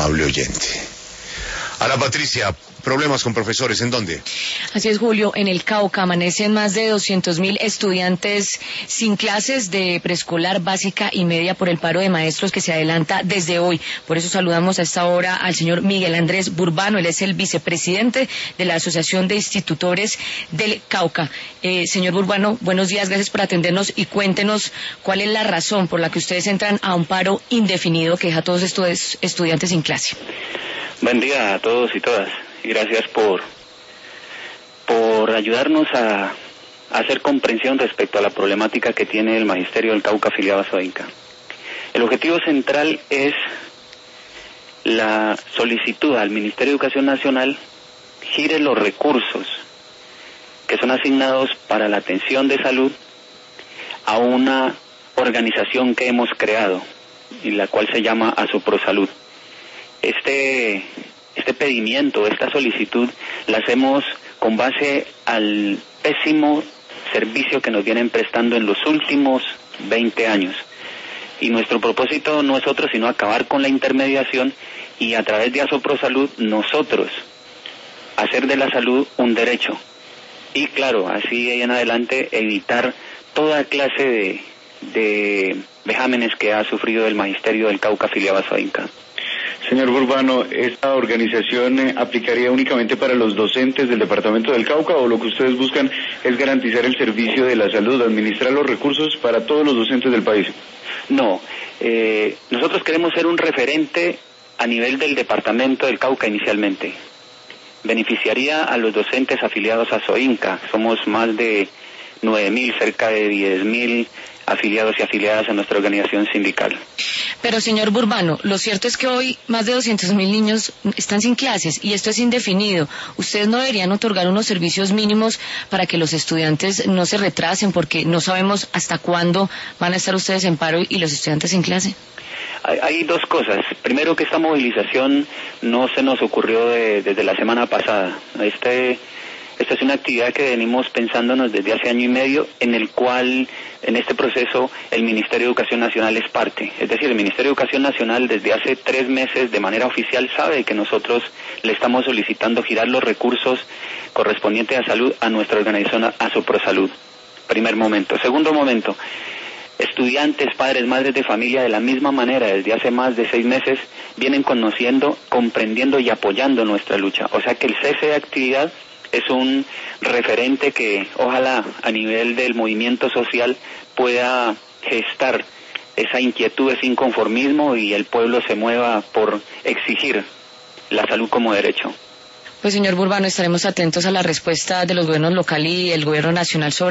amable oyente. Ana Patricia, problemas con profesores, ¿en dónde? Así es, Julio, en el Cauca amanecen más de 200.000 estudiantes sin clases de preescolar, básica y media por el paro de maestros que se adelanta desde hoy. Por eso saludamos a esta hora al señor Miguel Andrés Burbano, él es el vicepresidente de la Asociación de Institutores del Cauca. Señor Burbano, buenos días, gracias por atendernos y cuéntenos cuál es la razón por la que ustedes entran a un paro indefinido que deja a todos estos estudiantes sin clase. Buen día a todos y todas, y gracias por ayudarnos a hacer comprensión respecto a la problemática que tiene el Magisterio del Cauca afiliado a SOINCA. El objetivo central es la solicitud al Ministerio de Educación Nacional gire los recursos que son asignados para la atención de salud a una organización que hemos creado, y la cual se llama Asoprosalud. Este pedimiento, esta solicitud, la hacemos con base al pésimo servicio que nos vienen prestando en los últimos 20 años. Y nuestro propósito no es otro sino acabar con la intermediación y a través de Asoprosalud nosotros hacer de la salud un derecho. Y claro, así en adelante evitar toda clase de vejámenes que ha sufrido el Magisterio del Cauca afiliado a SOINCA. Señor Burbano, ¿esta organización aplicaría únicamente para los docentes del departamento del Cauca o lo que ustedes buscan es garantizar el servicio de la salud, administrar los recursos para todos los docentes del país? No, nosotros queremos ser un referente a nivel del departamento del Cauca inicialmente. Beneficiaría a los docentes afiliados a SOINCA, somos más de 9.000, cerca de 10.000 afiliados y afiliadas a nuestra organización sindical. Pero señor Burbano, lo cierto es que hoy más de 200.000 niños están sin clases y esto es indefinido. ¿Ustedes no deberían otorgar unos servicios mínimos para que los estudiantes no se retrasen porque no sabemos hasta cuándo van a estar ustedes en paro y los estudiantes sin clase? Hay dos cosas. Primero, que esta movilización no se nos ocurrió desde la semana pasada. Esta es una actividad que venimos pensándonos desde hace año y medio, en el cual, en este proceso, el Ministerio de Educación Nacional es parte. Es decir, el Ministerio de Educación Nacional desde hace 3 meses, de manera oficial, sabe que nosotros le estamos solicitando girar los recursos correspondientes a salud a nuestra organización Asoprosalud. Primer momento. Segundo momento, estudiantes, padres, madres de familia, de la misma manera, desde hace más de 6 meses, vienen conociendo, comprendiendo y apoyando nuestra lucha. O sea que el cese de actividad es un referente que ojalá a nivel del movimiento social pueda gestar esa inquietud, ese inconformismo y el pueblo se mueva por exigir la salud como derecho. Pues señor Burbano, estaremos atentos a la respuesta de los gobiernos local y el gobierno nacional sobre